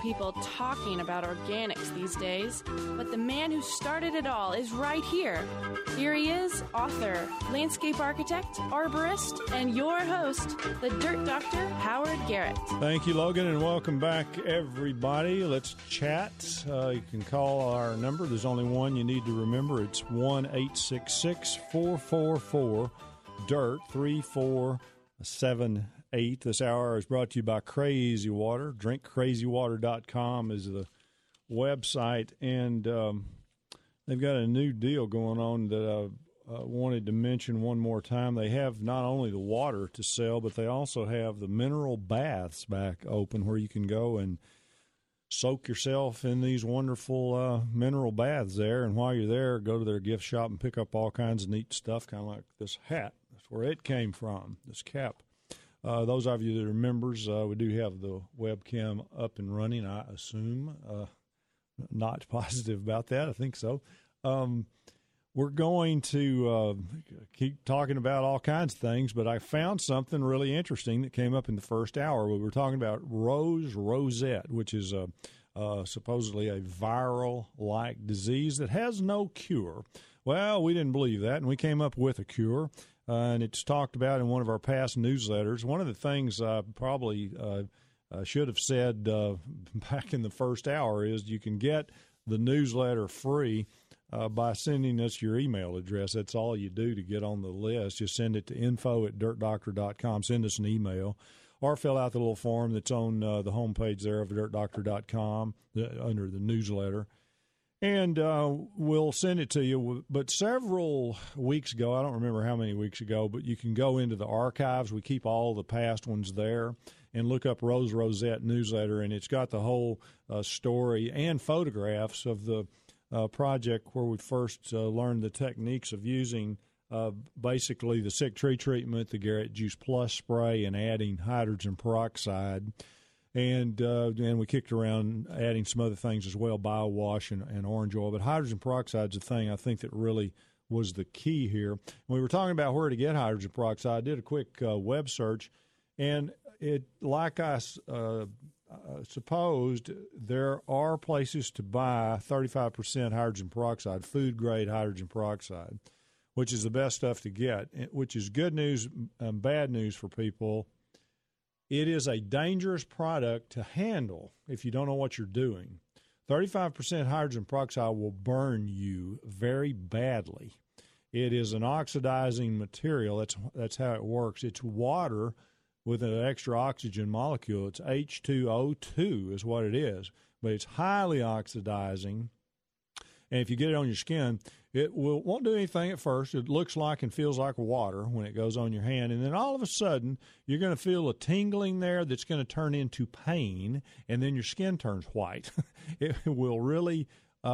people talking about organics these days, but the man who started it all is right here. Here he is, author, landscape architect, arborist, and your host, the Dirt Doctor, Howard Garrett. Thank you, Logan, and welcome back, everybody. Let's chat. You can call our number. There's only one you need to remember. It's 1-866-444-DIRT, 3478. This hour is brought to you by Crazy Water. DrinkCrazyWater.com is the website, and they've got a new deal going on that I wanted to mention one more time. They have not only the water to sell, but they also have the mineral baths back open where you can go and soak yourself in these wonderful mineral baths there. And while you're there, go to their gift shop and pick up all kinds of neat stuff, kind of like this hat. That's where it came from, this cap. Those of you that are members, we do have the webcam up and running, I assume. Not positive about that. I think so. We're going to keep talking about all kinds of things, but I found something really interesting that came up in the first hour. We were talking about rose rosette, which is supposedly a viral-like disease that has no cure. Well, we didn't believe that, and we came up with a cure. And it's talked about in one of our past newsletters. One of the things I probably should have said back in the first hour is you can get the newsletter free by sending us your email address. That's all you do to get on the list. Just send it to info@dirtdoctor.com. Send us an email or fill out the little form that's on the homepage there of dirtdoctor.com under the newsletter. And we'll send it to you. But several weeks ago, I don't remember how many weeks ago, but you can go into the archives. We keep all the past ones there and look up Rose Rosette newsletter, and it's got the whole story and photographs of the project where we first learned the techniques of using basically the sick tree treatment, the Garrett Juice Plus spray, and adding hydrogen peroxide. And we kicked around adding some other things as well, biowash and orange oil. But hydrogen peroxide is a thing I think that really was the key here. When we were talking about where to get hydrogen peroxide, I did a quick web search, and it, like I supposed, there are places to buy 35% hydrogen peroxide, food-grade hydrogen peroxide, which is the best stuff to get, which is good news and bad news for people. It is a dangerous product to handle if you don't know what you're doing. 35% hydrogen peroxide will burn you very badly. It is an oxidizing material. That's how it works. It's water with an extra oxygen molecule. It's H2O2 is what it is, but it's highly oxidizing. And if you get it on your skin, it won't do anything at first. It looks like and feels like water when it goes on your hand. And then all of a sudden, you're going to feel a tingling there that's going to turn into pain, and then your skin turns white. It will really,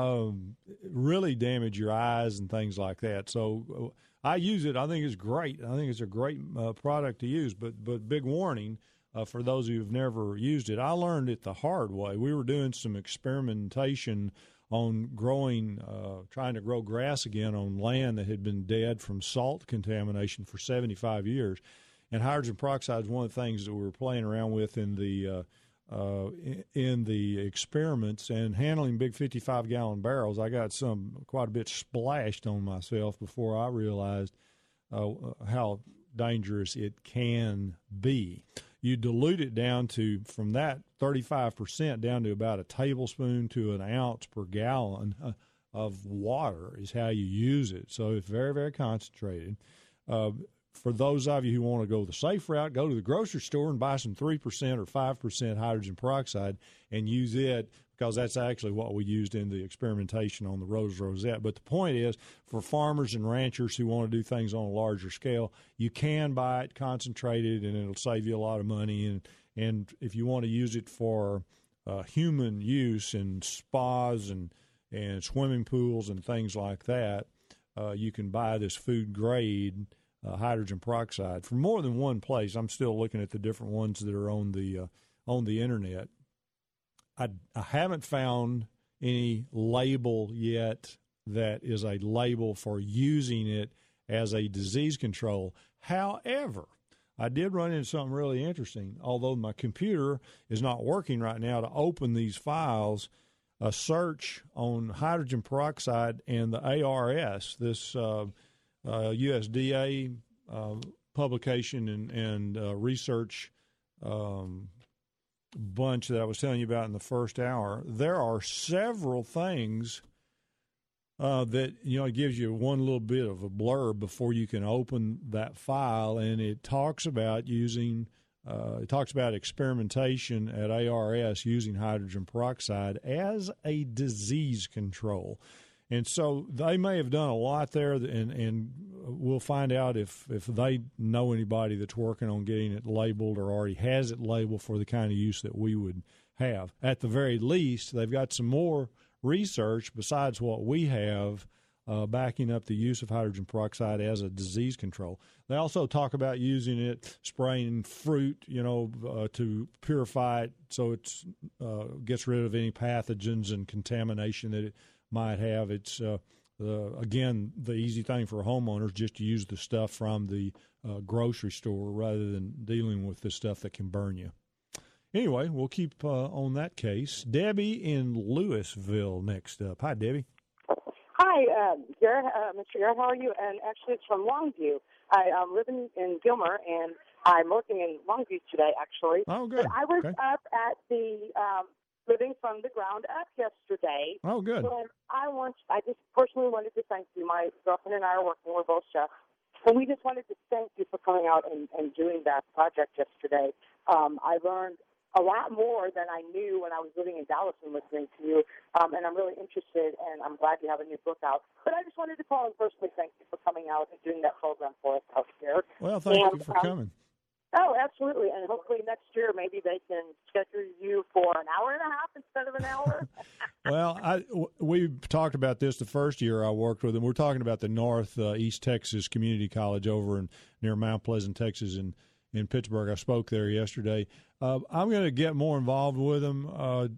really damage your eyes and things like that. So I use it. I think it's great. I think it's a great product to use. But big warning for those who have never used it. I learned it the hard way. We were doing some experimentation on trying to grow grass again on land that had been dead from salt contamination for 75 years. And hydrogen peroxide is one of the things that we were playing around with in the experiments and handling big 55-gallon barrels. I got quite a bit splashed on myself before I realized how dangerous it can be. You dilute it down to, from that 35% down to about a tablespoon to an ounce per gallon of water is how you use it. So it's very, very concentrated. For those of you who want to go the safe route, go to the grocery store and buy some 3% or 5% hydrogen peroxide and use it, because that's actually what we used in the experimentation on the Rose Rosette. But the point is, for farmers and ranchers who want to do things on a larger scale, you can buy it concentrated, and it'll save you a lot of money. And if you want to use it for human use in spas and swimming pools and things like that, you can buy this food-grade hydrogen peroxide from more than one place. I'm still looking at the different ones that are on the internet. I haven't found any label yet that is a label for using it as a disease control. However, I did run into something really interesting. Although my computer is not working right now to open these files, a search on hydrogen peroxide and the ARS, this USDA publication and research bunch that I was telling you about in the first hour, there are several things that, it gives you one little bit of a blurb before you can open that file, and it talks about experimentation at ARS using hydrogen peroxide as a disease control. And so they may have done a lot there, and we'll find out if they know anybody that's working on getting it labeled or already has it labeled for the kind of use that we would have. At the very least, they've got some more research besides what we have backing up the use of hydrogen peroxide as a disease control. They also talk about using it, spraying fruit, to purify it so it gets rid of any pathogens and contamination that it might have. It's, again, the easy thing for homeowners just to use the stuff from the grocery store rather than dealing with the stuff that can burn you. Anyway, we'll keep on that case. Debbie in Louisville next up. Hi, Debbie. Hi, Garrett, Mr. Garrett, how are you? And actually, it's from Longview. I'm living in Gilmer, and I'm working in Longview today, actually. Oh, good. But I was up at the Living from the Ground Up yesterday. Oh, good. And I just personally wanted to thank you. My girlfriend and I are working. We're both chefs. And we just wanted to thank you for coming out and doing that project yesterday. I learned a lot more than I knew when I was living in Dallas and listening to you, and I'm really interested, and I'm glad you have a new book out. But I just wanted to call and personally thank you for coming out and doing that program for us out here. Well, thank you for coming. Oh, absolutely, and hopefully next year maybe they can schedule you for an hour and a half instead of an hour. Well, we talked about this the first year I worked with them. We're talking about the Northeast Texas Community College over near Mount Pleasant, Texas, in Pittsburgh. I spoke there yesterday. I'm going to get more involved with them,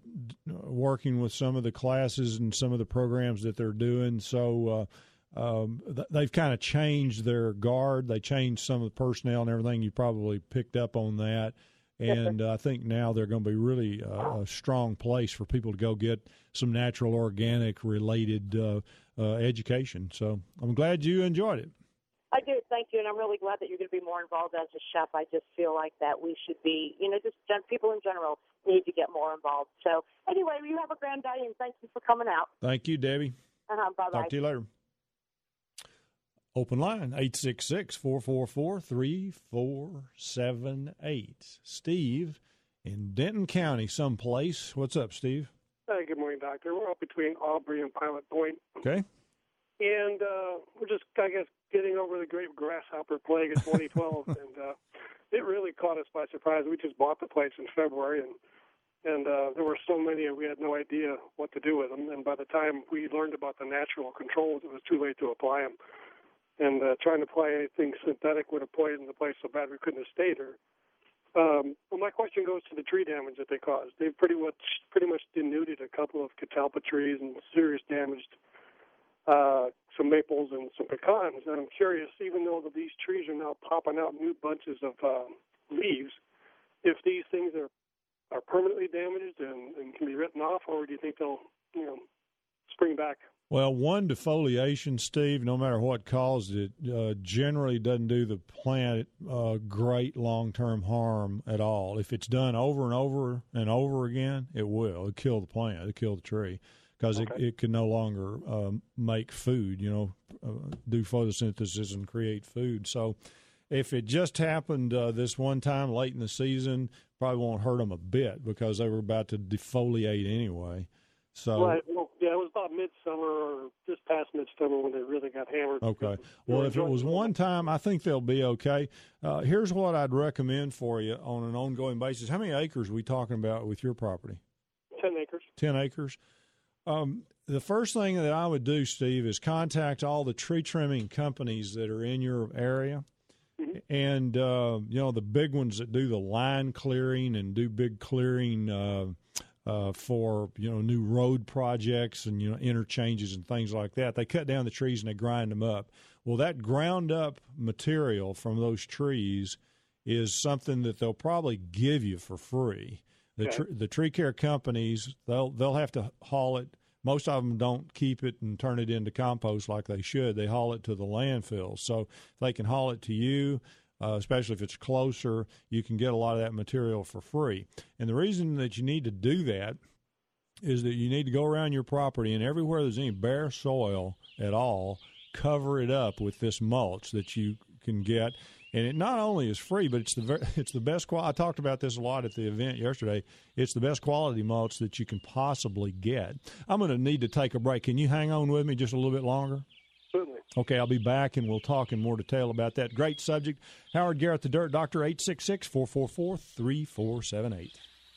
working with some of the classes and some of the programs that they're doing. So they've kind of changed their guard. They changed some of the personnel and everything. You probably picked up on that. And I think now they're going to be really a strong place for people to go get some natural, organic-related education. So I'm glad you enjoyed it. I did, thank you, and I'm really glad that you're going to be more involved as a chef. I just feel like that we should be, just people in general need to get more involved. So anyway, you have a grand day, and thank you for coming out. Thank you, Debbie. Bye-bye. Talk to you later. Open line, 866-444-3478. Steve in Denton County, someplace. What's up, Steve? Hey, good morning, Doctor. We're up between Aubrey and Pilot Point. Okay. And we're just, I guess, getting over the great grasshopper plague of 2012. And it really caught us by surprise. We just bought the place in February, and there were so many, and we had no idea what to do with them. And by the time we learned about the natural controls, it was too late to apply them. And trying to apply anything synthetic would have poisoned the place so bad we couldn't have stayed here. Well, my question goes to the tree damage that they caused. They pretty much denuded a couple of catalpa trees and serious damage some maples and some pecans. And I'm curious, even though these trees are now popping out new bunches of leaves, if these things are permanently damaged and can be written off, or do you think they'll spring back? Well, one, defoliation, Steve, no matter what caused it, generally doesn't do the plant great long-term harm at all. If it's done over and over and over again, it will. It'll kill the plant. It'll kill the tree. Because it can no longer make food, do photosynthesis and create food. So if it just happened this one time late in the season, probably won't hurt them a bit because they were about to defoliate anyway. So right. Well, yeah, it was about midsummer or just past midsummer when they really got hammered. Okay. Well, if it was one time, I think they'll be okay. Here's what I'd recommend for you on an ongoing basis. How many acres are we talking about with your property? 10 acres. 10 acres. The first thing that I would do, Steve, is contact all the tree trimming companies that are in your area. Mm-hmm. And, the big ones that do the line clearing and do big clearing for, new road projects and, interchanges and things like that. They cut down the trees and they grind them up. Well, that ground up material from those trees is something that they'll probably give you for free. The tree care companies, they'll have to haul it. Most of them don't keep it and turn it into compost like they should. They haul it to the landfill. So if they can haul it to you, especially if it's closer, you can get a lot of that material for free. And the reason that you need to do that is that you need to go around your property, and everywhere there's any bare soil at all, cover it up with this mulch that you can get. And it not only is free, but it's the best quality. I talked about this a lot at the event yesterday. It's the best quality mulch that you can possibly get. I'm going to need to take a break. Can you hang on with me just a little bit longer? Certainly. Okay, I'll be back, and we'll talk in more detail about that. Great subject. Howard Garrett, the Dirt Doctor, 866-444-3478.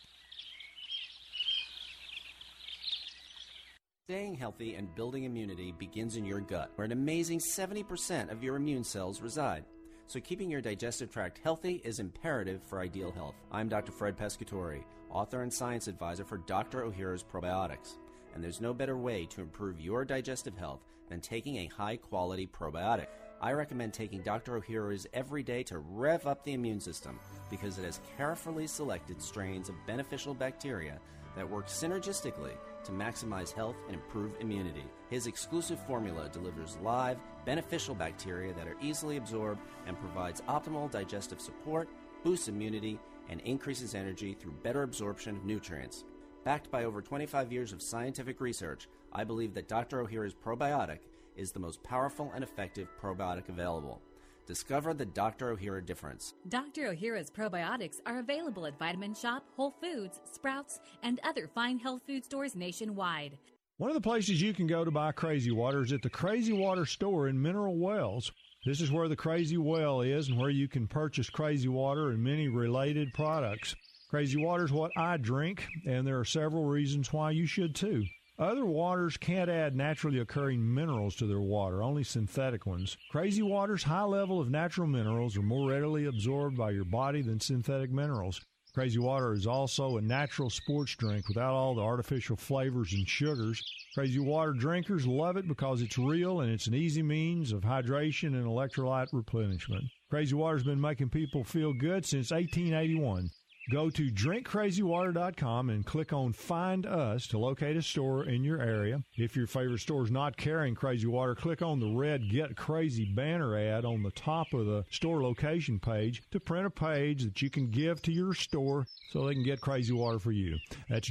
Staying healthy and building immunity begins in your gut, where an amazing 70% of your immune cells reside. So keeping your digestive tract healthy is imperative for ideal health. I'm Dr. Fred Pescatore, author and science advisor for Dr. Ohhira's Probiotics. And there's no better way to improve your digestive health than taking a high-quality probiotic. I recommend taking Dr. Ohhira's every day to rev up the immune system because it has carefully selected strains of beneficial bacteria that work synergistically to maximize health and improve immunity. His exclusive formula delivers live, beneficial bacteria that are easily absorbed and provides optimal digestive support, boosts immunity, and increases energy through better absorption of nutrients. Backed by over 25 years of scientific research, I believe that Dr. Ohhira's probiotic is the most powerful and effective probiotic available. Discover the Dr. Ohhira difference. Dr. Ohhira's probiotics are available at Vitamin Shop, Whole Foods, Sprouts, and other fine health food stores nationwide. One of the places you can go to buy Crazy Water is at the Crazy Water store in Mineral Wells. This is where the Crazy Well is and where you can purchase Crazy Water and many related products. Crazy Water is what I drink, and there are several reasons why you should too. Other waters can't add naturally occurring minerals to their water, only synthetic ones. Crazy Water's high level of natural minerals are more readily absorbed by your body than synthetic minerals. Crazy Water is also a natural sports drink without all the artificial flavors and sugars. Crazy Water drinkers love it because it's real and it's an easy means of hydration and electrolyte replenishment. Crazy Water's been making people feel good since 1881. Go to drinkcrazywater.com and click on Find Us to locate a store in your area. If your favorite store is not carrying Crazy Water, click on the red Get Crazy banner ad on the top of the store location page to print a page that you can give to your store so they can get Crazy Water for you. That's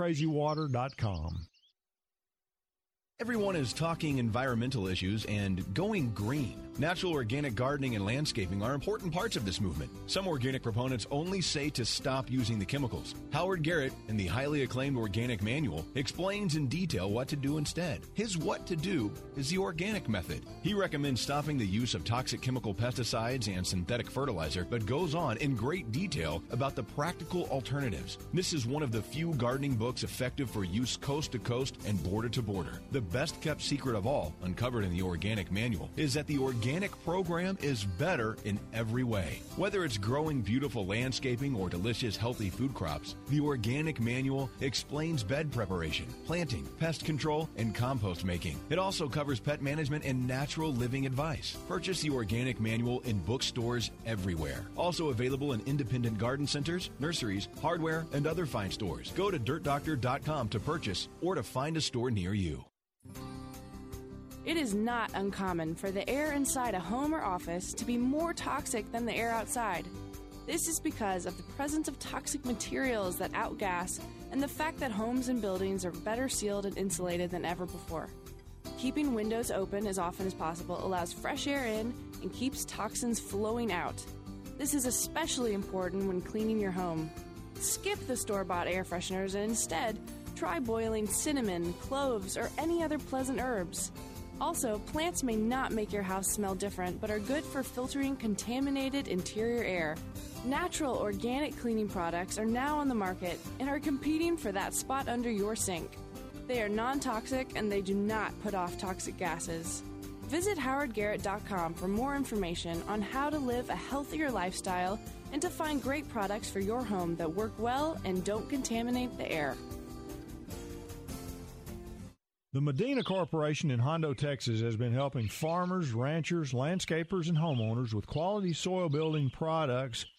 drinkcrazywater.com. Everyone is talking environmental issues and going green. Natural organic gardening and landscaping are important parts of this movement. Some organic proponents only say to stop using the chemicals. Howard Garrett, in the highly acclaimed Organic Manual, explains in detail what to do instead. His what to do is the organic method. He recommends stopping the use of toxic chemical pesticides and synthetic fertilizer, but goes on in great detail about the practical alternatives. This is one of the few gardening books effective for use coast to coast and border to border. The best kept secret of all, uncovered in the Organic Manual, is that the organic program is better in every way. Whether it's growing beautiful landscaping or delicious healthy food crops, the Organic Manual explains bed preparation, planting, pest control, and compost making. It also covers pet management and natural living advice. Purchase the Organic Manual in bookstores everywhere. Also available in independent garden centers, nurseries, hardware, and other fine stores. Go to dirtdoctor.com to purchase or to find a store near you. It is not uncommon for the air inside a home or office to be more toxic than the air outside. This is because of the presence of toxic materials that outgas and the fact that homes and buildings are better sealed and insulated than ever before. Keeping windows open as often as possible allows fresh air in and keeps toxins flowing out. This is especially important when cleaning your home. Skip the store-bought air fresheners and instead try boiling cinnamon, cloves, or any other pleasant herbs. Also, plants may not make your house smell different, but are good for filtering contaminated interior air. Natural organic cleaning products are now on the market and are competing for that spot under your sink. They are non-toxic and they do not put off toxic gases. Visit howardgarrett.com for more information on how to live a healthier lifestyle and to find great products for your home that work well and don't contaminate the air. The Medina Corporation in Hondo, Texas has been helping farmers, ranchers, landscapers, and homeowners with quality soil building products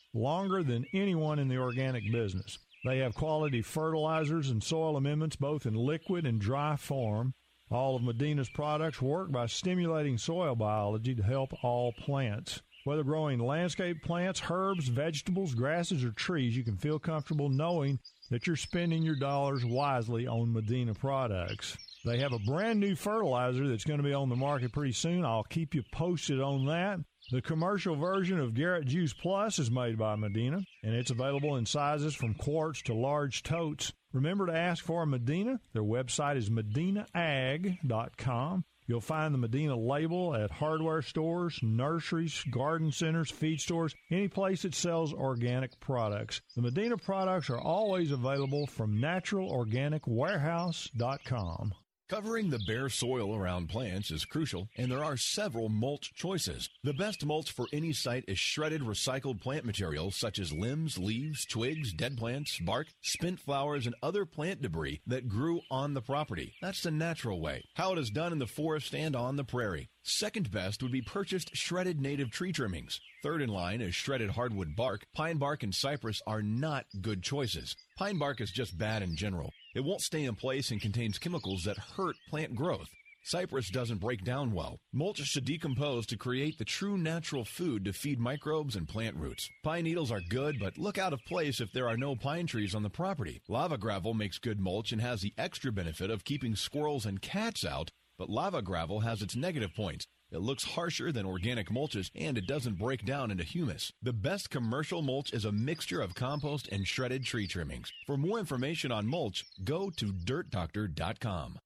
longer than anyone in the organic business. They have quality fertilizers and soil amendments both in liquid and dry form. All of Medina's products work by stimulating soil biology to help all plants. Whether growing landscape plants, herbs, vegetables, grasses, or trees, you can feel comfortable knowing that you're spending your dollars wisely on Medina products. They have a brand new fertilizer that's going to be on the market pretty soon. I'll keep you posted on that. The commercial version of Garrett Juice Plus is made by Medina, and it's available in sizes from quarts to large totes. Remember to ask for Medina. Their website is medinaag.com. You'll find the Medina label at hardware stores, nurseries, garden centers, feed stores, any place that sells organic products. The Medina products are always available from naturalorganicwarehouse.com. Covering the bare soil around plants is crucial, and there are several mulch choices. The best mulch for any site is shredded recycled plant material such as limbs, leaves, twigs, dead plants, bark, spent flowers, and other plant debris that grew on the property. That's the natural way, how it is done in the forest and on the prairie. Second best would be purchased shredded native tree trimmings. Third in line is shredded hardwood bark. Pine bark and cypress are not good choices. Pine bark is just bad in general. It won't stay in place and contains chemicals that hurt plant growth. Cypress doesn't break down well. Mulch should decompose to create the true natural food to feed microbes and plant roots. Pine needles are good, but look out of place if there are no pine trees on the property. Lava gravel makes good mulch and has the extra benefit of keeping squirrels and cats out, but lava gravel has its negative points. It looks harsher than organic mulches, and it doesn't break down into humus. The best commercial mulch is a mixture of compost and shredded tree trimmings. For more information on mulch, go to dirtdoctor.com.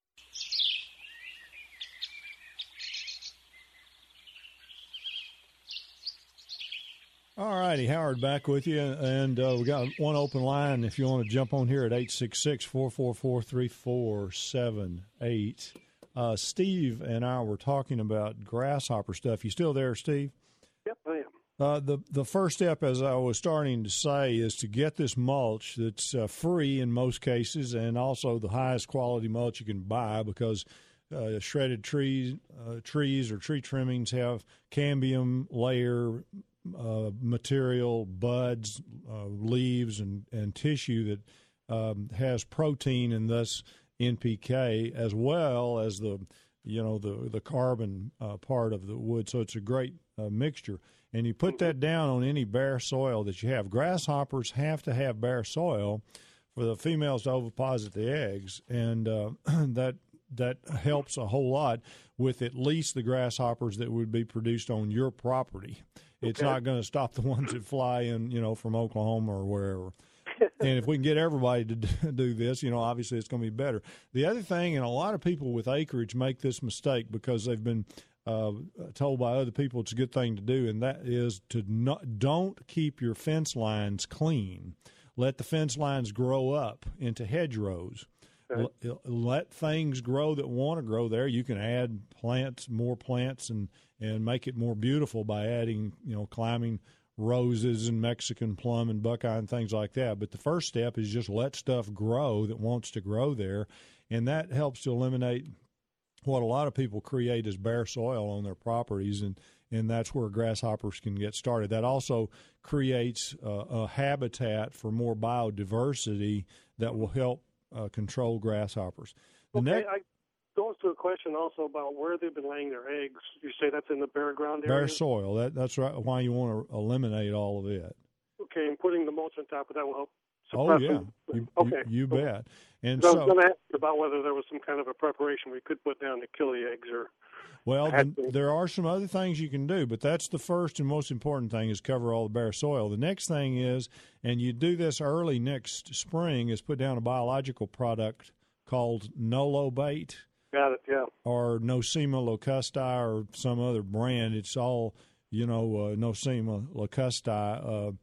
All righty, Howard back with you, and we got one open line if you want to jump on here at 866-444-3478. Steve and I were talking about grasshopper stuff. You still there, Steve? Yep, I am. The first step, as I was starting to say, is to get this mulch that's free in most cases, and also the highest quality mulch you can buy, because shredded trees or tree trimmings have cambium layer material, buds, leaves, and tissue that has protein and thus NPK, as well as the carbon part of the wood. So it's a great mixture. And you put that down on any bare soil that you have. Grasshoppers have to have bare soil for the females to oviposit the eggs, and that helps a whole lot with at least the grasshoppers that would be produced on your property. It's not going to stop the ones that fly in, from Oklahoma or wherever. And if we can get everybody to do this, obviously it's going to be better. The other thing, and a lot of people with acreage make this mistake because they've been told by other people it's a good thing to do, and that is to don't keep your fence lines clean. Let the fence lines grow up into hedgerows. Okay. Let things grow that want to grow there. You can add more plants, and make it more beautiful by adding, climbing roses and Mexican plum and buckeye and things like that. But the first step is just let stuff grow that wants to grow there, and that helps to eliminate what a lot of people create as bare soil on their properties, and that's where grasshoppers can get started. That also creates a habitat for more biodiversity that will help control grasshoppers. Goes to a question also about where they've been laying their eggs. You say that's in the bare ground area? Bare soil. That's right. Why you want to eliminate all of it. Okay, and putting the mulch on top of that will help suppress them. You bet. And so I was going to ask you about whether there was some kind of a preparation we could put down to kill the eggs, or. Well, there are some other things you can do, but that's the first and most important thing, is cover all the bare soil. The next thing is, and you do this early next spring, is put down a biological product called Nolobait. Got it, yeah. Or Nosema locusti or some other brand. It's all, Nosema locusti.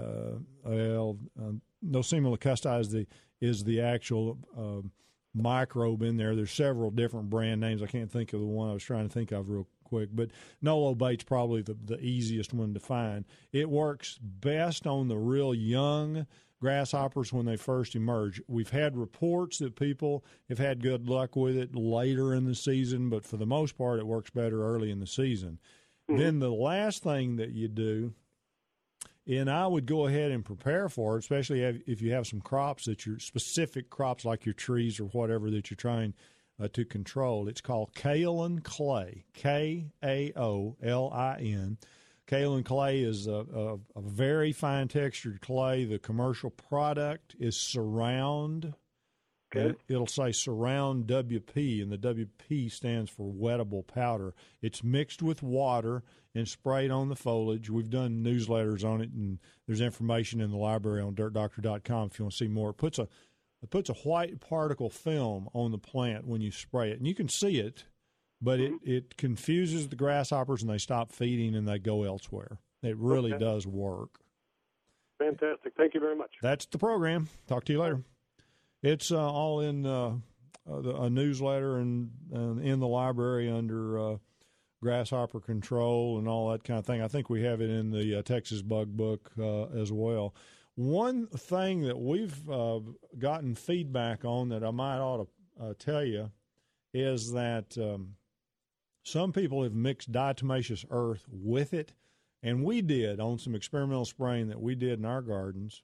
Nosema locusti is the actual microbe in there. There's several different brand names. I can't think of the one I was trying to think of real quick, but Nolobait's probably the easiest one to find. It works best on the real young grasshoppers when they first emerge. We've had reports that people have had good luck with it later in the season, but for the most part, it works better early in the season. Mm-hmm. Then the last thing that you do And I would go ahead and prepare for it, especially if you have some crops that your specific crops like your trees or whatever that you're trying to control. It's called kaolin clay, Kaolin. Kaolin clay is a very fine textured clay. The commercial product is Surround. Okay. It'll say Surround WP, and the WP stands for wettable powder. It's mixed with water and sprayed on the foliage. We've done newsletters on it, and there's information in the library on dirtdoctor.com if you want to see more. It puts a white particle film on the plant when you spray it, and you can see it, but it confuses the grasshoppers, and they stop feeding, and they go elsewhere. It really does work. Fantastic. Thank you very much. That's the program. Talk to you later. It's all in a newsletter and in the library under grasshopper control and all that kind of thing. I think we have it in the Texas Bug Book as well. One thing that we've gotten feedback on that I might ought to tell you is that some people have mixed diatomaceous earth with it, and we did on some experimental spraying that we did in our gardens.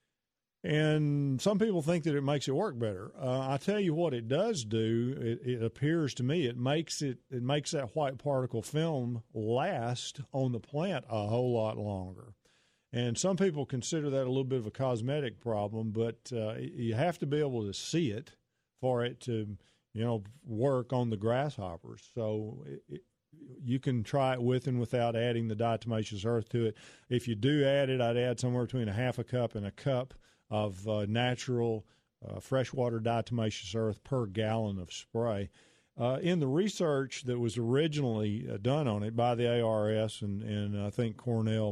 And some people think that it makes it work better. I tell you what it does do. It appears to me it makes that white particle film last on the plant a whole lot longer. And some people consider that a little bit of a cosmetic problem, but you have to be able to see it for it to, work on the grasshoppers. So you can try it with and without adding the diatomaceous earth to it. If you do add it, I'd add somewhere between a half a cup and a cup of natural freshwater diatomaceous earth per gallon of spray. In the research that was originally done on it by the ARS and I think Cornell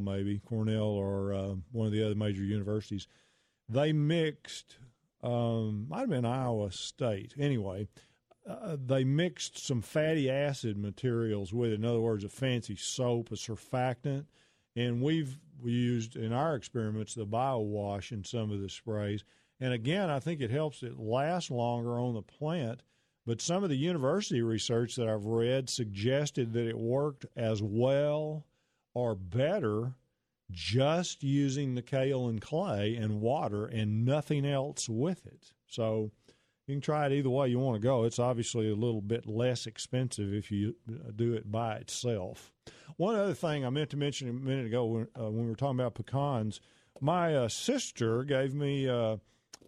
or one of the other major universities, they mixed, might have been Iowa State. Anyway, they mixed some fatty acid materials with it. In other words, a fancy soap, a surfactant. And we've used in our experiments the BioWash in some of the sprays. And again, I think it helps it last longer on the plant. But some of the university research that I've read suggested that it worked as well or better just using the kaolin clay and water and nothing else with it. So you can try it either way you want to go. It's obviously a little bit less expensive if you do it by itself. One other thing I meant to mention a minute ago when we were talking about pecans, my sister gave me a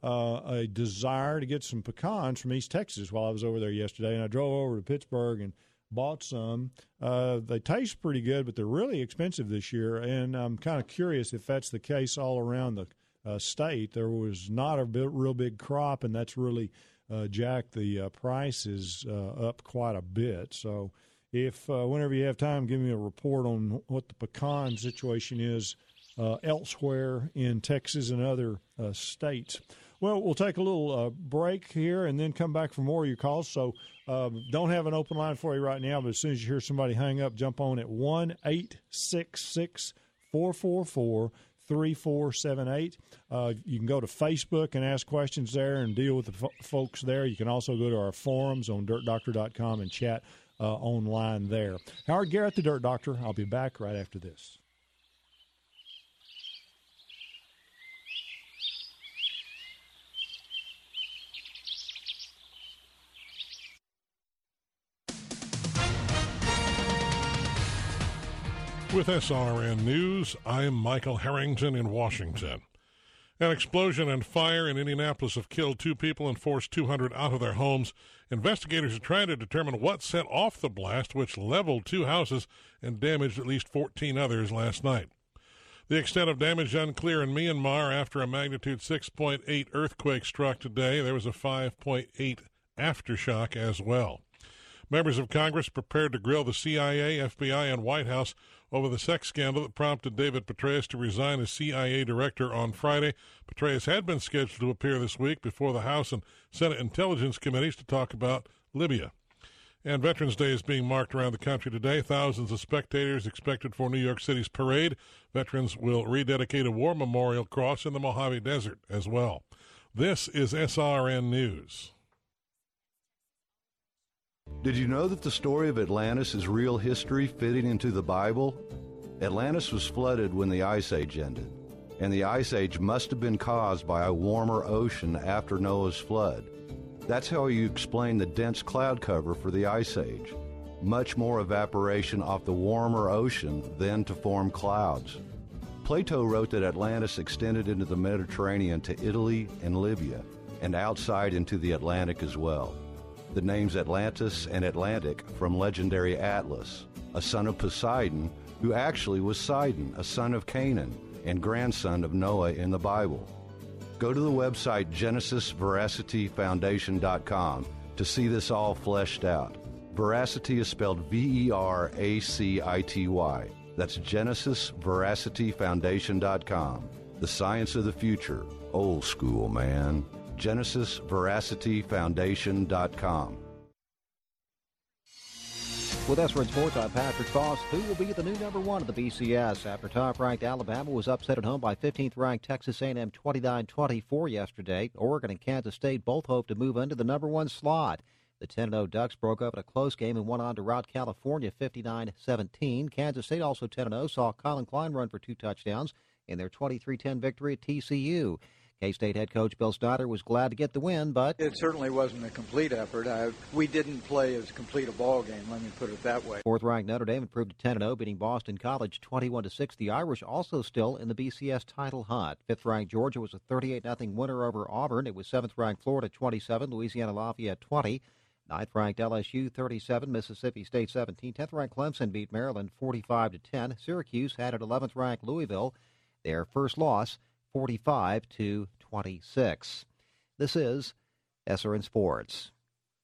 desire to get some pecans from East Texas while I was over there yesterday, and I drove over to Pittsburgh and bought some. They taste pretty good, but they're really expensive this year, and I'm kind of curious if that's the case all around the state. There was not a real big crop, and that's really jacked the prices up quite a bit. So if whenever you have time, give me a report on what the pecan situation is elsewhere in Texas and other states. Well, we'll take a little break here and then come back for more of your calls. So don't have an open line for you right now, but as soon as you hear somebody hang up, jump on at 1-866-444-3478. You can go to Facebook and ask questions there and deal with the folks there. You can also go to our forums on dirtdoctor.com and chat online there. Howard Garrett, the Dirt Doctor. I'll be back right after this. With SRN News, I'm Michael Harrington in Washington. An explosion and fire in Indianapolis have killed 2 people and forced 200 out of their homes. Investigators are trying to determine what set off the blast, which leveled 2 houses and damaged at least 14 others last night. The extent of damage unclear in Myanmar after a magnitude 6.8 earthquake struck today. There was a 5.8 aftershock as well. Members of Congress prepared to grill the CIA, FBI, and White House over the sex scandal that prompted David Petraeus to resign as CIA director on Friday. Petraeus had been scheduled to appear this week before the House and Senate Intelligence Committees to talk about Libya. And Veterans Day is being marked around the country today. Thousands of spectators expected for New York City's parade. Veterans will rededicate a war memorial cross in the Mojave Desert as well. This is SRN News. Did you know that the story of Atlantis is real history fitting into the Bible? Atlantis was flooded when the Ice Age ended, and the Ice Age must have been caused by a warmer ocean after Noah's flood. That's how you explain the dense cloud cover for the Ice Age. Much more evaporation off the warmer ocean then to form clouds. Plato wrote that Atlantis extended into the Mediterranean to Italy and Libya, and outside into the Atlantic as well. The names Atlantis and Atlantic from legendary Atlas, a son of Poseidon, who actually was Sidon, a son of Canaan, and grandson of Noah in the Bible. Go to the website GenesisVeracityFoundation.com to see this all fleshed out. Veracity is spelled Veracity. That's GenesisVeracityFoundation.com. The science of the future. Old school, man. GenesisVeracityFoundation.com. With SRN Sports, I'm Patrick Foss. Who will be the new number one of the BCS after top-ranked Alabama was upset at home by 15th-ranked Texas A&M 29-24 yesterday? Oregon and Kansas State both hope to move into the number one slot. The 10-0 Ducks broke up in a close game and went on to rout California 59-17. Kansas State, also 10-0, saw Colin Klein run for 2 touchdowns in their 23-10 victory at TCU. K-State head coach Bill Snyder was glad to get the win, but it certainly wasn't a complete effort. We didn't play as complete a ball game, let me put it that way. 4th-ranked Notre Dame improved to 10-0, beating Boston College 21-6. The Irish also still in the BCS title hunt. 5th-ranked Georgia was a 38-0 winner over Auburn. It was 7th-ranked Florida 27, Louisiana Lafayette 20. 9th-ranked LSU 37, Mississippi State 17. 10th-ranked Clemson beat Maryland 45-10. Syracuse had at 11th-ranked Louisville their first loss, 45-26. This is SRN Sports.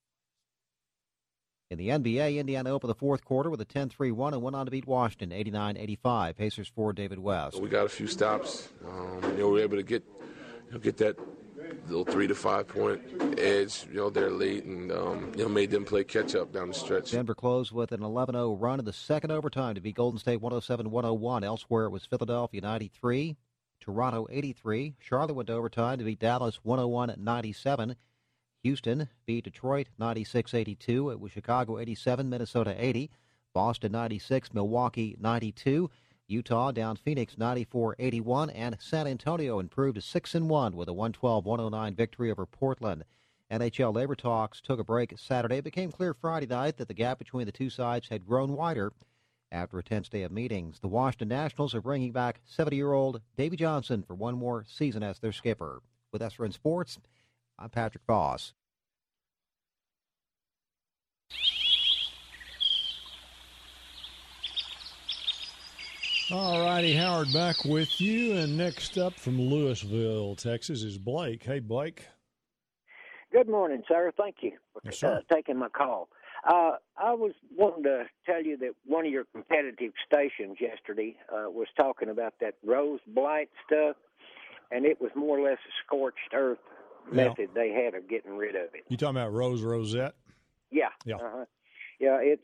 In the NBA, Indiana opened the fourth quarter with a 10-3-1 and went on to beat Washington 89-85. Pacers forward David West. We got a few stops. We were able to get that little 3 to 5 point edge, they're late, and made them play catch up down the stretch. Denver closed with an 11-0 run in the second overtime to beat Golden State 107-101. Elsewhere, it was Philadelphia 93, Toronto 83. Charlotte went to overtime to beat Dallas 101-97. Houston beat Detroit 96-82. It was Chicago 87, Minnesota 80. Boston 96, Milwaukee 92. Utah down Phoenix 94-81, and San Antonio improved to 6-1 with a 112-109 victory over Portland. NHL labor talks took a break Saturday. It became clear Friday night that the gap between the two sides had grown wider after a tense day of meetings. The Washington Nationals are bringing back 70-year-old Davey Johnson for one more season as their skipper. With SRN Sports, I'm Patrick Foss. All righty, Howard back with you. And next up from Louisville, Texas, is Blake. Hey, Blake. Good morning, sir. Thank you for taking my call. I was wanting to tell you that one of your competitive stations yesterday was talking about that rose blight stuff, and it was more or less a scorched earth method they had of getting rid of it. You talking about rose rosette? Yeah. Yeah. Yeah, it's,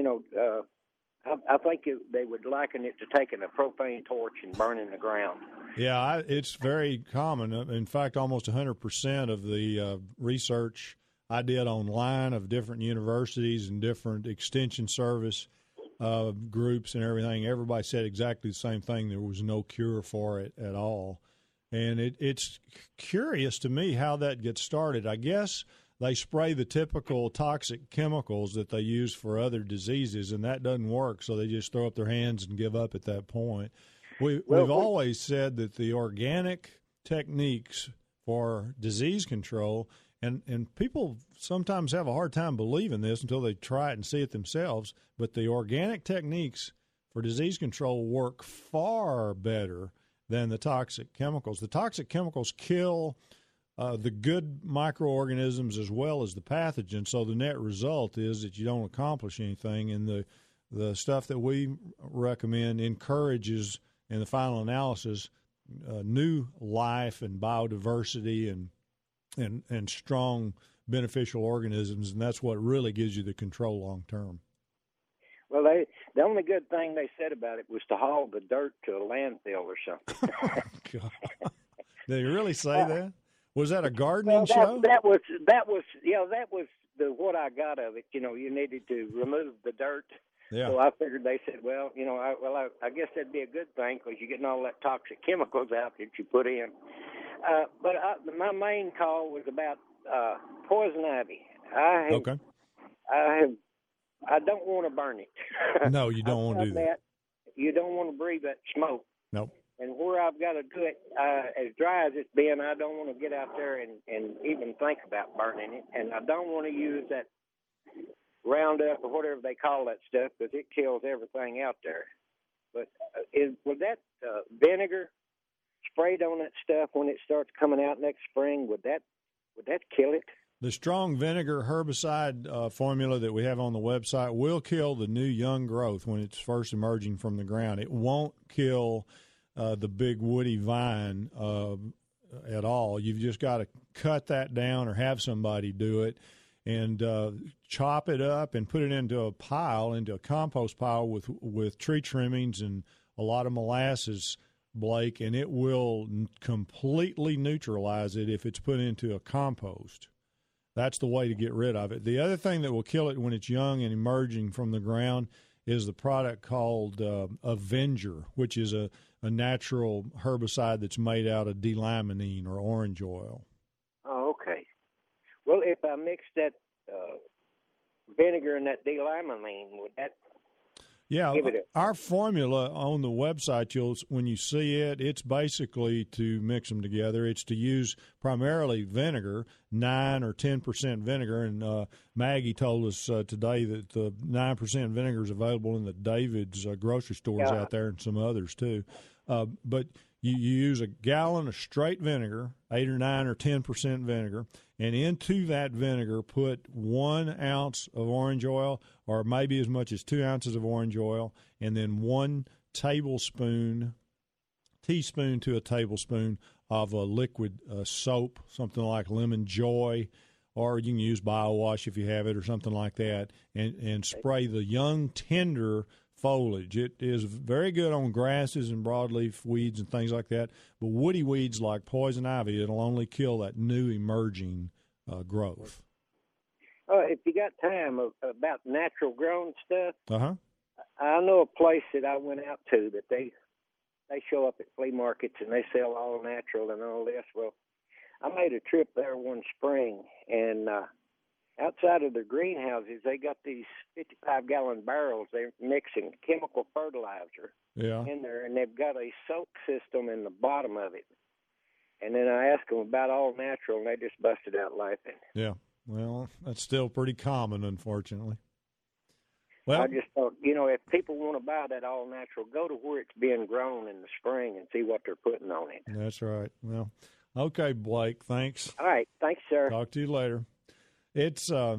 I think they would liken it to taking a propane torch and burning the ground. Yeah, it's very common. In fact, almost 100% of the research I did online of different universities and different extension service groups and everything, everybody said exactly the same thing. There was no cure for it at all. And it's curious to me how that gets started. I guess they spray the typical toxic chemicals that they use for other diseases, and that doesn't work, so they just throw up their hands and give up at that point. We've always said that the organic techniques for disease control, and people sometimes have a hard time believing this until they try it and see it themselves, but the organic techniques for disease control work far better than the toxic chemicals. The toxic chemicals kill the good microorganisms as well as the pathogens, so the net result is that you don't accomplish anything, and the stuff that we recommend encourages, in the final analysis, new life and biodiversity and strong beneficial organisms, and that's what really gives you the control long term. Well, the only good thing they said about it was to haul the dirt to a landfill or something. Oh, God. Did you really say that? Was that a gardening show? That was what I got of it. You needed to remove the dirt Yeah. So I figured they said, well, I guess that'd be a good thing because you're getting all that toxic chemicals out that you put in. But my main call was about poison ivy. I don't want to burn it. No, you don't want to do that. You don't want to breathe that smoke. Nope. And where I've got to do it, as dry as it's been, I don't want to get out there and even think about burning it. And I don't want to use that Roundup or whatever they call that stuff because it kills everything out there. But would that vinegar sprayed on that stuff when it starts coming out next spring, would that kill it? The strong vinegar herbicide formula that we have on the website will kill the new young growth when it's first emerging from the ground. It won't kill the big woody vine at all. You've just got to cut that down or have somebody do it and chop it up and put it into a compost pile with tree trimmings and a lot of molasses, Blake, and it will completely neutralize it if it's put into a compost. That's the way to get rid of it. The other thing that will kill it when it's young and emerging from the ground is the product called Avenger, which is a natural herbicide that's made out of D-limonene or orange oil. Oh, okay. Well, if I mix that vinegar and that D-limonene, would that give it our formula on the website, when you see it, it's basically to mix them together. It's to use primarily vinegar, 9 or 10% vinegar. And Maggie told us today that the 9% vinegar is available in the David's grocery stores out there and some others too. But you use a gallon of straight vinegar, 8 or 9 or 10% vinegar, and into that vinegar put 1 ounce of orange oil or maybe as much as 2 ounces of orange oil, and then 1 teaspoon to a tablespoon of a liquid soap, something like Lemon Joy, or you can use BioWash if you have it or something like that, and spray the young, tender foliage. It is very good on grasses and broadleaf weeds and things like that, but woody weeds like poison ivy, it'll only kill that new emerging growth. If you got time about natural grown stuff, I know a place that I went out to that they show up at flea markets and they sell all natural and all this. Well, I made a trip there one spring, and outside of their greenhouses, they got these 55-gallon barrels. They're mixing chemical fertilizer in there, and they've got a soak system in the bottom of it. And then I asked them about all natural, and they just busted out laughing. Yeah, well, that's still pretty common, unfortunately. Well, I just thought, if people want to buy that all natural, go to where it's being grown in the spring and see what they're putting on it. That's right. Well, okay, Blake, thanks. All right, thanks, sir. Talk to you later. It's I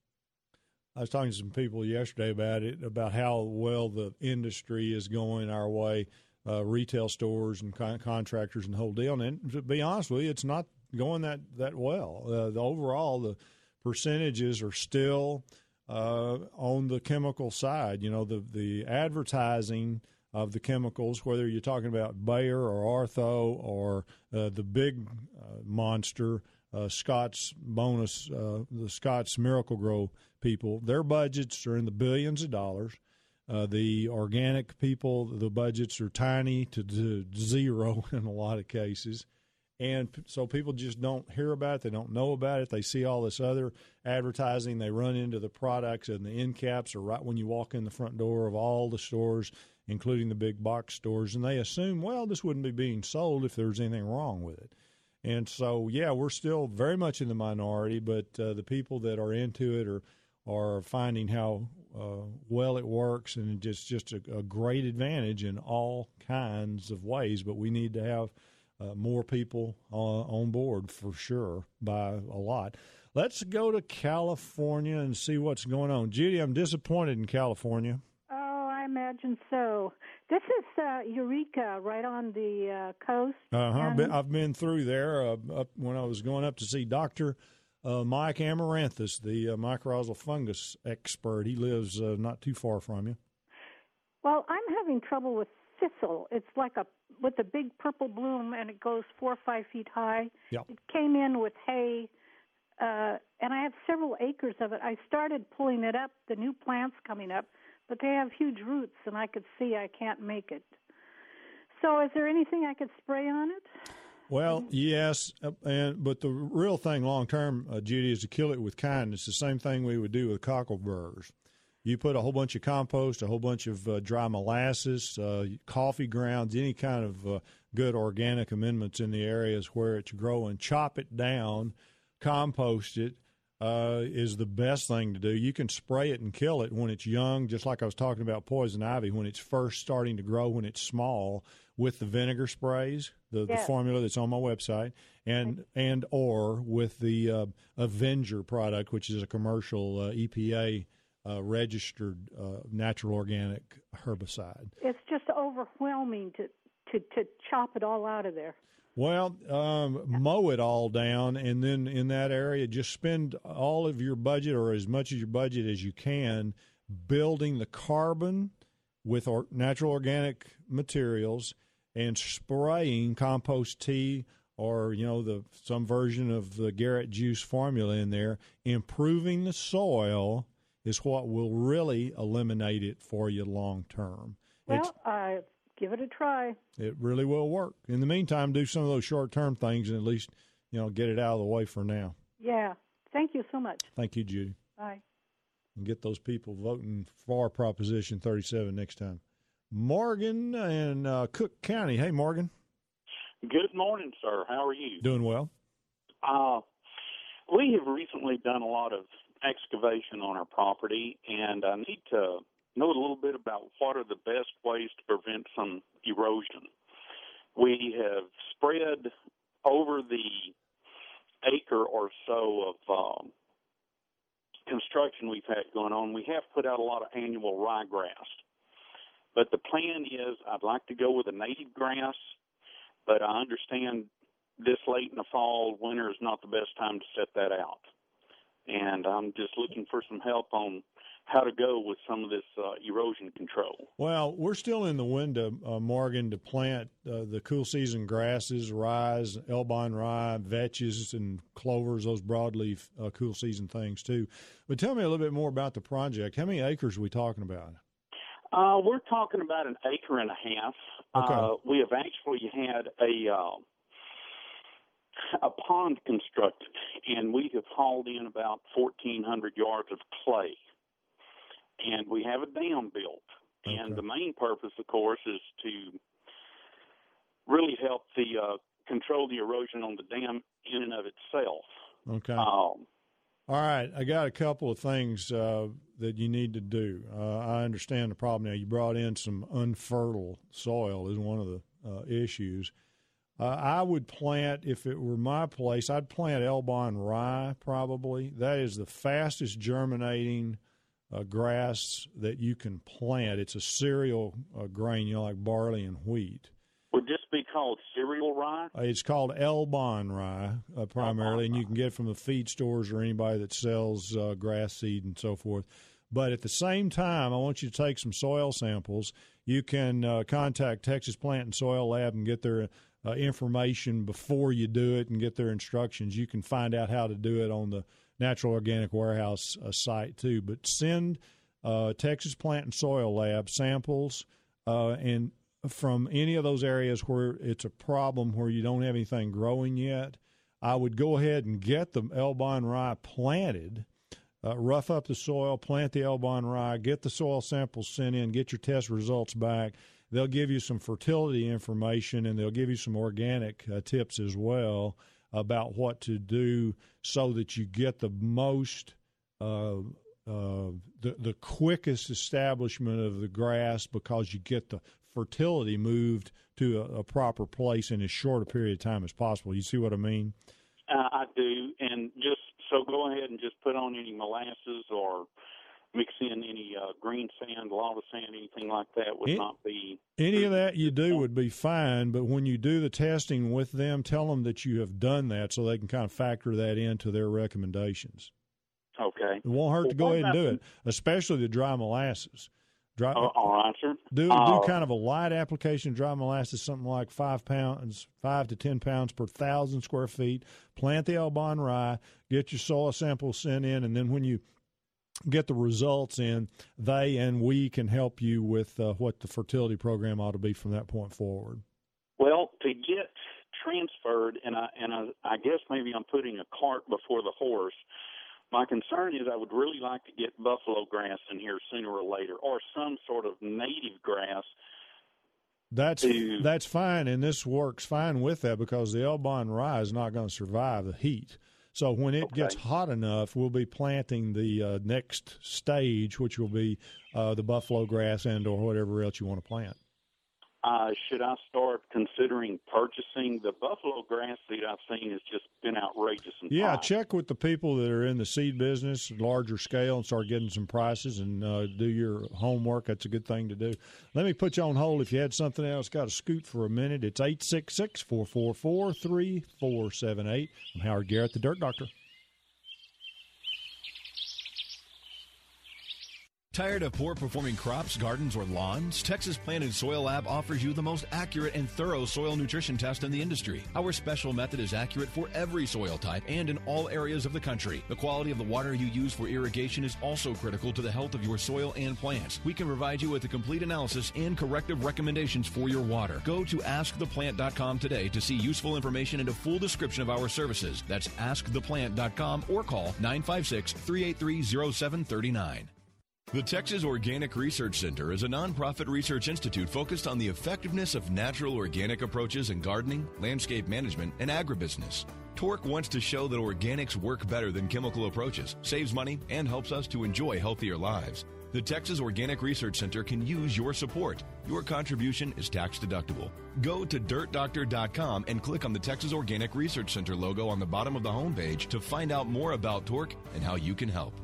was talking to some people yesterday about how well the industry is going our way, retail stores and contractors and the whole deal. And to be honest with you, it's not going that well. The percentages are still on the chemical side. The advertising of the chemicals, whether you're talking about Bayer or Artho or the big monster, Scott's Bonus, the Scott's Miracle-Gro people, their budgets are in the billions of dollars. The organic people, the budgets are tiny to zero in a lot of cases. And so people just don't hear about it. They don't know about it. They see all this other advertising. They run into the products, and the end caps are right when you walk in the front door of all the stores, including the big box stores. And they assume, well, this wouldn't be being sold if there was anything wrong with it. And so, yeah, we're still very much in the minority, but the people that are into it are finding how well it works, and it's just a great advantage in all kinds of ways. But we need to have more people on board for sure by a lot. Let's go to California and see what's going on. Judy, I'm disappointed in California. Oh, I imagine so. This is Eureka, right on the coast. I've been through there up when I was going up to see Dr. Mike Amaranthus, the mycorrhizal fungus expert. He lives not too far from you. Well, I'm having trouble with thistle. It's like with a big purple bloom, and it goes 4 or 5 feet high. Yep. It came in with hay, and I have several acres of it. I started pulling it up, the new plants coming up, but they have huge roots, and I could see I can't make it. So is there anything I could spray on it? Well, yes, but the real thing long term, Judy, is to kill it with kindness. The same thing we would do with cockleburrs. You put a whole bunch of compost, a whole bunch of dry molasses, coffee grounds, any kind of good organic amendments in the areas where it's growing. Chop it down, compost it is the best thing to do. You can spray it and kill it when it's young, just like I was talking about poison ivy, when it's first starting to grow, when it's small, with the vinegar sprays, the formula that's on my website, and or with the Avenger product, which is a commercial EPA registered natural organic herbicide. It's just overwhelming to chop it all out of there. Well, mow it all down, and then in that area, just spend all of your budget or as much of your budget as you can building the carbon with natural organic materials and spraying compost tea or, some version of the Garrett juice formula in there. Improving the soil is what will really eliminate it for you long term. Well, give it a try. It really will work. In the meantime, do some of those short-term things and at least, get it out of the way for now. Yeah. Thank you so much. Thank you, Judy. Bye. And get those people voting for Proposition 37 next time. Morgan in Cook County. Hey, Morgan. Good morning, sir. How are you? Doing well. We have recently done a lot of excavation on our property, and I need to know a little bit about what are the best ways to prevent some erosion. We have spread over the acre or so of construction we've had going on. We have put out a lot of annual ryegrass. But the plan is I'd like to go with a native grass, but I understand this late in the fall, winter is not the best time to set that out. And I'm just looking for some help on how to go with some of this erosion control. Well, we're still in the window, Morgan, to plant the cool season grasses, rye, Elbine rye, vetches, and clovers, those broadleaf cool season things too. But tell me a little bit more about the project. How many acres are we talking about? We're talking about an acre and a half. Okay. We have actually had a pond constructed, and we have hauled in about 1,400 yards of clay. And we have a dam built. Okay. And the main purpose, of course, is to really help control the erosion on the dam in and of itself. Okay. All right. I got a couple of things that you need to do. I understand the problem now. You brought in some unfertile soil is one of the issues. I would plant, if it were my place, I'd plant Elbine rye probably. That is the fastest germinating grass that you can plant. It's a cereal grain, like barley and wheat. Would this be called cereal rye? It's called Elbine rye primarily, and you can get it from the feed stores or anybody that sells grass seed and so forth. But at the same time, I want you to take some soil samples. You can contact Texas Plant and Soil Lab and get their information before you do it and get their instructions. You can find out how to do it on the Natural Organic Warehouse site too. But send Texas Plant and Soil Lab samples and from any of those areas where it's a problem where you don't have anything growing yet. I would go ahead and get the Elbine rye planted, rough up the soil, plant the Elbine rye, get the soil samples sent in, get your test results back. They'll give you some fertility information, and they'll give you some organic tips as well about what to do so that you get the most, the quickest establishment of the grass, because you get the fertility moved to a proper place in as short a period of time as possible. You see what I mean? I do, and just so go ahead and just put on any molasses or mix in any green sand, lava sand, anything like that would not be. Any of that you do would be fine, but when you do the testing with them, tell them that you have done that so they can kind of factor that into their recommendations. Okay. It won't hurt to go ahead and do it, especially the dry molasses. All right, sir. Do kind of a light application of dry molasses, something like 5 to 10 pounds per 1,000 square feet. Plant the Elbine rye, get your soil samples sent in, and then when you get the results in, they and we can help you with what the fertility program ought to be from that point forward. Well, to get transferred, and I guess maybe I'm putting a cart before the horse. My concern is I would really like to get buffalo grass in here sooner or later, or some sort of native grass. That's fine, and this works fine with that because the Elbon rye is not going to survive the heat. So when it gets hot enough, we'll be planting the next stage, which will be the buffalo grass and or whatever else you want to plant. Should I start considering purchasing the buffalo grass seed? I've seen has just been outrageous. Check with the people that are in the seed business, larger scale, and start getting some prices and do your homework. That's a good thing to do. Let me put you on hold. If you had something else, got to scoot for a minute. It's 866-444-3478. I'm Howard Garrett, the Dirt Doctor. Tired of poor-performing crops, gardens, or lawns? Texas Plant & Soil Lab offers you the most accurate and thorough soil nutrition test in the industry. Our special method is accurate for every soil type and in all areas of the country. The quality of the water you use for irrigation is also critical to the health of your soil and plants. We can provide you with a complete analysis and corrective recommendations for your water. Go to AskThePlant.com today to see useful information and a full description of our services. That's AskThePlant.com or call 956-383-0739. The Texas Organic Research Center is a nonprofit research institute focused on the effectiveness of natural organic approaches in gardening, landscape management, and agribusiness. Torque wants to show that organics work better than chemical approaches, saves money, and helps us to enjoy healthier lives. The Texas Organic Research Center can use your support. Your contribution is tax deductible. Go to DirtDoctor.com and click on the Texas Organic Research Center logo on the bottom of the homepage to find out more about Torque and how you can help.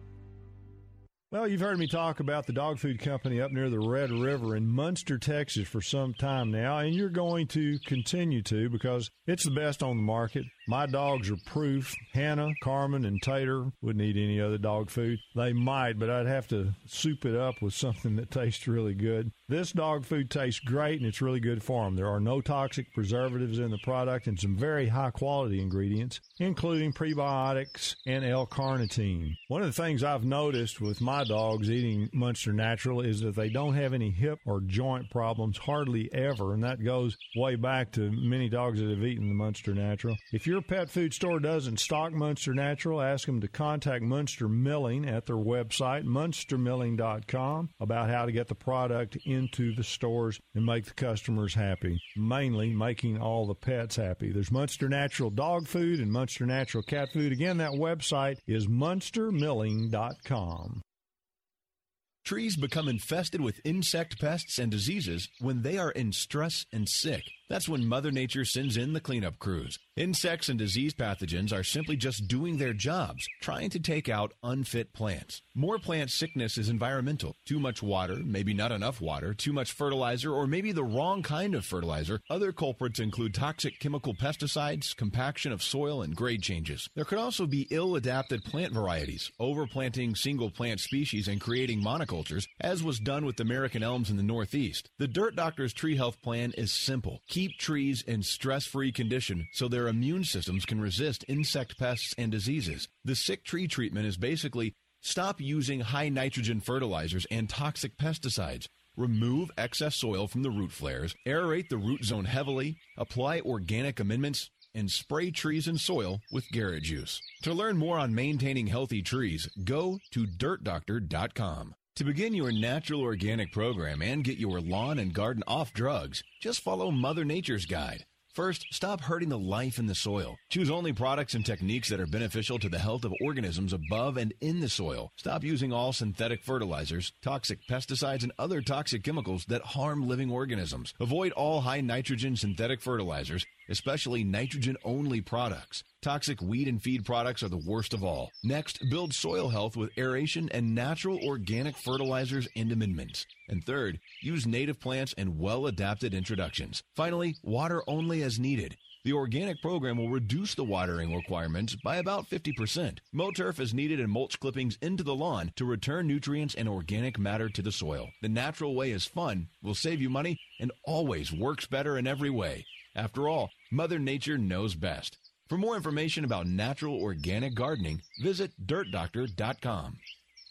Well, you've heard me talk about the dog food company up near the Red River in Munster, Texas for some time now, and you're going to continue to because it's the best on the market. My dogs are proof. Hannah, Carmen, and Tater wouldn't eat any other dog food. They might, but I'd have to soup it up with something that tastes really good. This dog food tastes great, and it's really good for them. There are no toxic preservatives in the product and some very high-quality ingredients, including prebiotics and L-carnitine. One of the things I've noticed with my dogs eating Munster Natural is that they don't have any hip or joint problems hardly ever, and that goes way back to many dogs that have eaten the Munster Natural. If your pet food store doesn't stock Munster Natural, ask them to contact Munster Milling at their website, munstermilling.com, about how to get the product into the stores and make the customers happy, mainly making all the pets happy. There's Munster Natural dog food and Munster Natural cat food. Again, that website is munstermilling.com. Trees become infested with insect pests and diseases when they are in stress and sick. That's when Mother Nature sends in the cleanup crews. Insects and disease pathogens are simply just doing their jobs, trying to take out unfit plants. More plant sickness is environmental. Too much water, maybe not enough water, too much fertilizer, or maybe the wrong kind of fertilizer. Other culprits include toxic chemical pesticides, compaction of soil, and grade changes. There could also be ill-adapted plant varieties, overplanting single plant species and creating monocultures, as was done with American elms in the Northeast. The Dirt Doctor's Tree Health Plan is simple. Keep trees in stress-free condition so their immune systems can resist insect pests and diseases. The sick tree treatment is basically stop using high nitrogen fertilizers and toxic pesticides. Remove excess soil from the root flares, aerate the root zone heavily, apply organic amendments, and spray trees and soil with Garrett juice. To learn more on maintaining healthy trees, go to DirtDoctor.com. To begin your natural organic program and get your lawn and garden off drugs, just follow Mother Nature's guide. First, stop hurting the life in the soil. Choose only products and techniques that are beneficial to the health of organisms above and in the soil. Stop using all synthetic fertilizers, toxic pesticides, and other toxic chemicals that harm living organisms. Avoid all high nitrogen synthetic fertilizers, especially nitrogen-only products. Toxic weed and feed products are the worst of all. Next, build soil health with aeration and natural organic fertilizers and amendments. And third, use native plants and well-adapted introductions. Finally, water only as needed. The organic program will reduce the watering requirements by about 50%. Mow turf is needed and mulch clippings into the lawn to return nutrients and organic matter to the soil. The natural way is fun, will save you money, and always works better in every way. After all, Mother Nature knows best. For more information about natural organic gardening, visit DirtDoctor.com.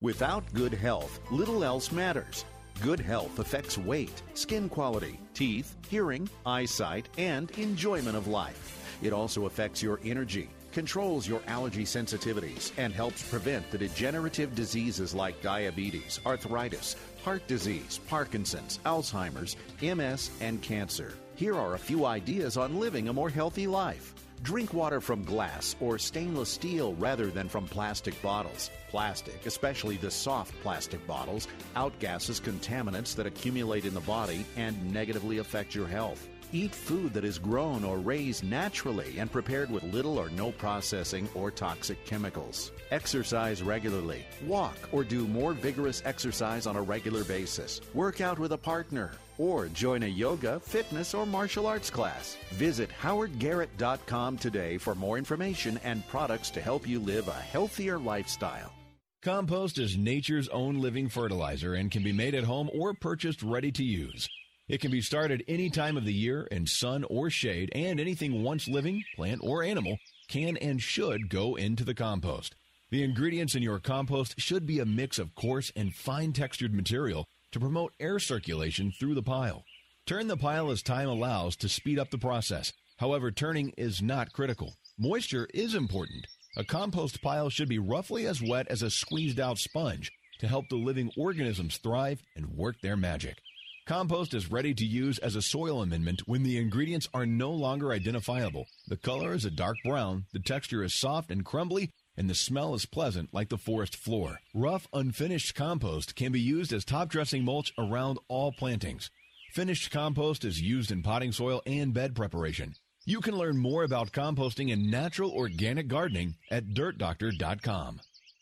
Without good health, little else matters. Good health affects weight, skin quality, teeth, hearing, eyesight, and enjoyment of life. It also affects your energy, controls your allergy sensitivities, and helps prevent the degenerative diseases like diabetes, arthritis, heart disease, Parkinson's, Alzheimer's, MS, and cancer. Here are a few ideas on living a more healthy life. Drink water from glass or stainless steel rather than from plastic bottles. Plastic, especially the soft plastic bottles, outgasses contaminants that accumulate in the body and negatively affect your health. Eat food that is grown or raised naturally and prepared with little or no processing or toxic chemicals. Exercise regularly. Walk or do more vigorous exercise on a regular basis. Work out with a partner or join a yoga, fitness, or martial arts class. Visit howardgarrett.com today for more information and products to help you live a healthier lifestyle. Compost is nature's own living fertilizer and can be made at home or purchased ready to use. It can be started any time of the year in sun or shade, and anything once living, plant or animal, can and should go into the compost. The ingredients in your compost should be a mix of coarse and fine-textured material to promote air circulation through the pile. Turn the pile as time allows to speed up the process. However, turning is not critical. Moisture is important. A compost pile should be roughly as wet as a squeezed-out sponge to help the living organisms thrive and work their magic. Compost is ready to use as a soil amendment when the ingredients are no longer identifiable. The color is a dark brown, the texture is soft and crumbly, and the smell is pleasant like the forest floor. Rough, unfinished compost can be used as top dressing mulch around all plantings. Finished compost is used in potting soil and bed preparation. You can learn more about composting and natural organic gardening at dirtdoctor.com.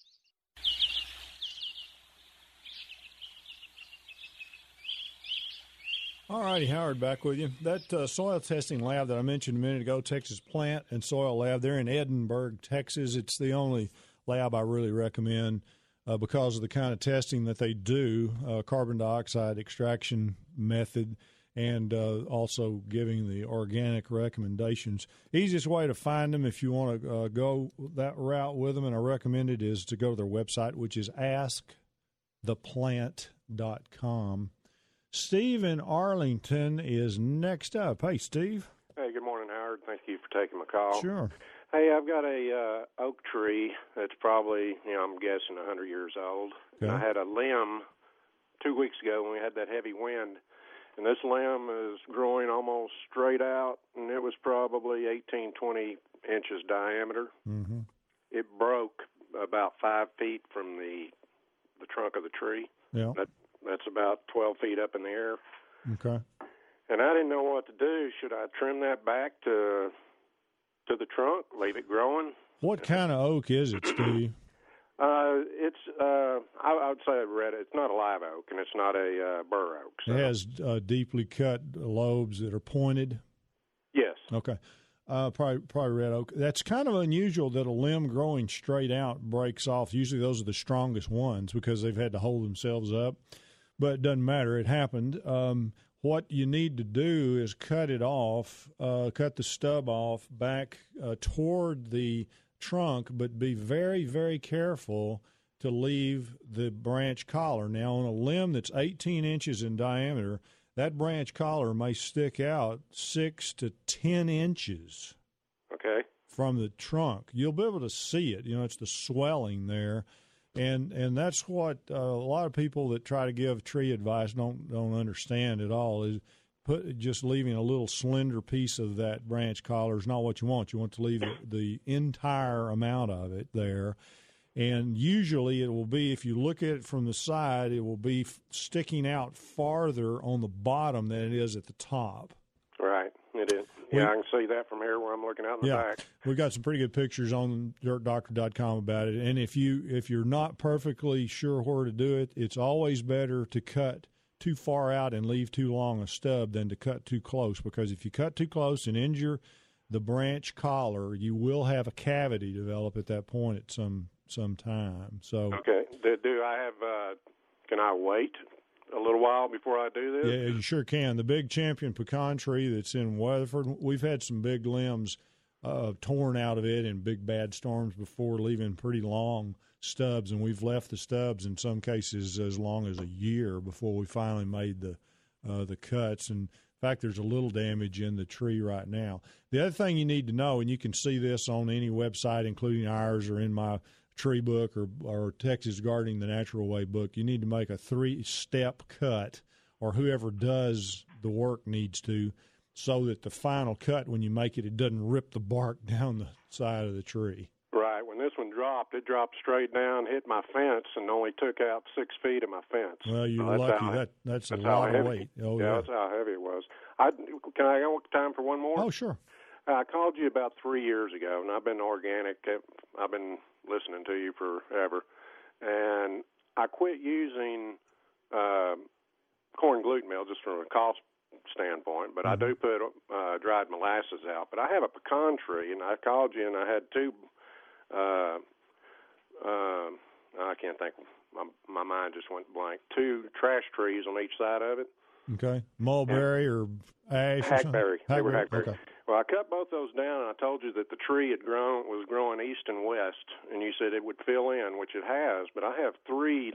All righty, Howard, back with you. That soil testing lab that I mentioned a minute ago, Texas Plant and Soil Lab, they're in Edinburgh, Texas. It's the only lab I really recommend because of the kind of testing that they do, carbon dioxide extraction method, and also giving the organic recommendations. Easiest way to find them if you want to go that route with them, and I recommend it, is to go to their website, which is asktheplant.com. Steve in Arlington is next up. Hey, Steve. Hey, good morning, Howard. Thank you for taking my call. Sure. Hey, I've got a oak tree that's probably, I'm guessing 100 years old. Okay. And I had a limb 2 weeks ago when we had that heavy wind, and this limb is growing almost straight out, and it was probably 18, 20 inches diameter. Mm-hmm. It broke about 5 feet from the trunk of the tree. Yeah. That's about 12 feet up in the air. Okay. And I didn't know what to do. Should I trim that back to the trunk, leave it growing? What kind of oak is it, Steve? It's I would say a red. It's not a live oak, and it's not a bur oak. So. It has deeply cut lobes that are pointed. Yes. Okay. Probably red oak. That's kind of unusual that a limb growing straight out breaks off. Usually those are the strongest ones because they've had to hold themselves up. But it doesn't matter. It happened. What you need to do is cut it off, cut the stub off back toward the trunk, but be very, very careful to leave the branch collar. Now, on a limb that's 18 inches in diameter, that branch collar may stick out 6 to 10 inches from the trunk. You'll be able to see it. It's the swelling there. And that's what a lot of people that try to give tree advice don't understand at all, is just leaving a little slender piece of that branch collar is not what you want. You want to leave the entire amount of it there. And usually it will be, if you look at it from the side, it will be sticking out farther on the bottom than it is at the top. Right, it is. Yeah, I can see that from here where I'm looking out in the back. We've got some pretty good pictures on dirtdoctor.com about it. And if you're not perfectly sure where to do it, it's always better to cut too far out and leave too long a stub than to cut too close, because if you cut too close and injure the branch collar, you will have a cavity develop at that point at some time. So okay, do I have? Can I wait a little while before I do this? Yeah, you sure can. The big champion pecan tree that's in Weatherford, we've had some big limbs torn out of it in big bad storms before, leaving pretty long stubs, and we've left the stubs in some cases as long as a year before we finally made the cuts. And in fact, there's a little damage in the tree right now. The other thing you need to know, and you can see this on any website, including ours or in my tree book or Texas Gardening the Natural Way book, you need to make a 3-step cut, or whoever does the work needs to, so that the final cut, when you make it, it doesn't rip the bark down the side of the tree. Right. When this one dropped, it dropped straight down, hit my fence, and only took out 6 feet of my fence. Well, you're lucky. That's a lot of weight. Oh, yeah, that's how heavy it was. Can I go time for one more? Oh, sure. I called you about 3 years ago, and I've been organic. I've been listening to you forever. And I quit using corn gluten meal just from a cost standpoint, but I do put dried molasses out. But I have a pecan tree, and I called you, and I had 2 I can't think. My mind just went blank. 2 trash trees on each side of it. Okay. Mulberry or ash? Hackberry. They were hackberry. Okay. Well, I cut both those down, and I told you that the tree was growing east and west, and you said it would fill in, which it has. But I have three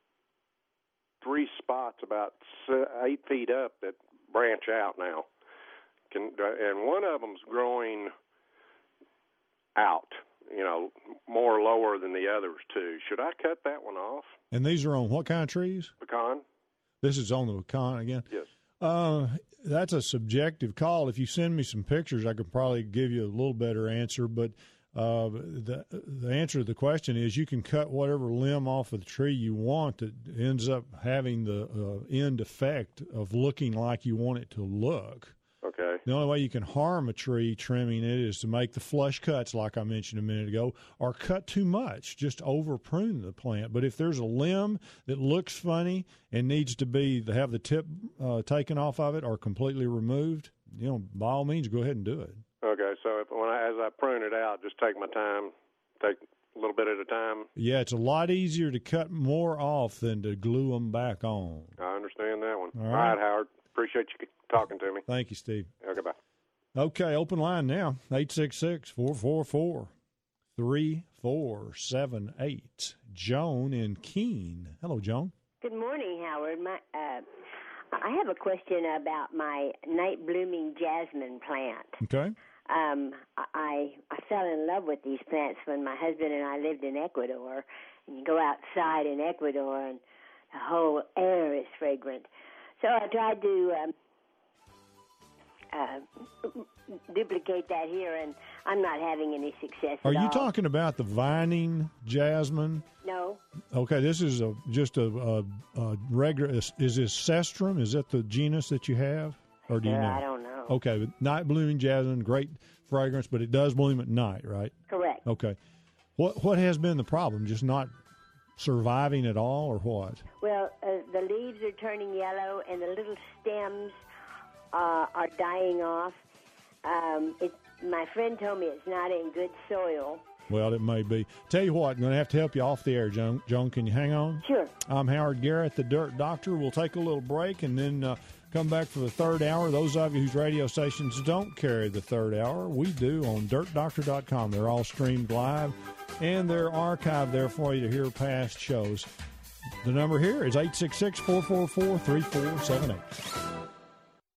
spots about 8 feet up that branch out now, and one of them's growing out, more lower than the others too. Should I cut that one off? And these are on what kind of trees? Pecan. This is on the pecan again? Yes. That's a subjective call. If you send me some pictures, I could probably give you a little better answer. But the answer to the question is you can cut whatever limb off of the tree you want that ends up having the end effect of looking like you want it to look. Okay. The only way you can harm a tree trimming it is to make the flush cuts, like I mentioned a minute ago, or cut too much, just over prune the plant. But if there's a limb that looks funny and needs to have the tip taken off of it or completely removed, by all means, go ahead and do it. Okay, so as I prune it out, just take my time, take a little bit at a time. Yeah, it's a lot easier to cut more off than to glue them back on. I understand that one. All right, Howard. Appreciate you talking to me. Thank you, Steve. Okay, bye. Okay, open line now, 866-444-3478. Joan in Keene. Hello, Joan. Good morning, Howard. I have a question about my night blooming jasmine plant. Okay. I fell in love with these plants when my husband and I lived in Ecuador. And you go outside in Ecuador, and the whole air is fragrant. So I tried to duplicate that here, and I'm not having any success. Are you talking about the vining jasmine? No. Okay, this is just a regular. Is this Cestrum? Is that the genus that you have, or do you know? I don't know. Okay, but night blooming jasmine, great fragrance, but it does bloom at night, right? Correct. Okay. What has been the problem? Just not surviving at all, or what? Well, the leaves are turning yellow, and the little stems are dying off. My friend told me it's not in good soil. Well, it may be. Tell you what, I'm going to have to help you off the air, Joan. Joan, can you hang on? Sure. I'm Howard Garrett, the Dirt Doctor. We'll take a little break and then come back for the third hour. Those of you whose radio stations don't carry the third hour, we do on dirtdoctor.com. They're all streamed live, and they're archived there for you to hear past shows. The number here is 866-444-3478.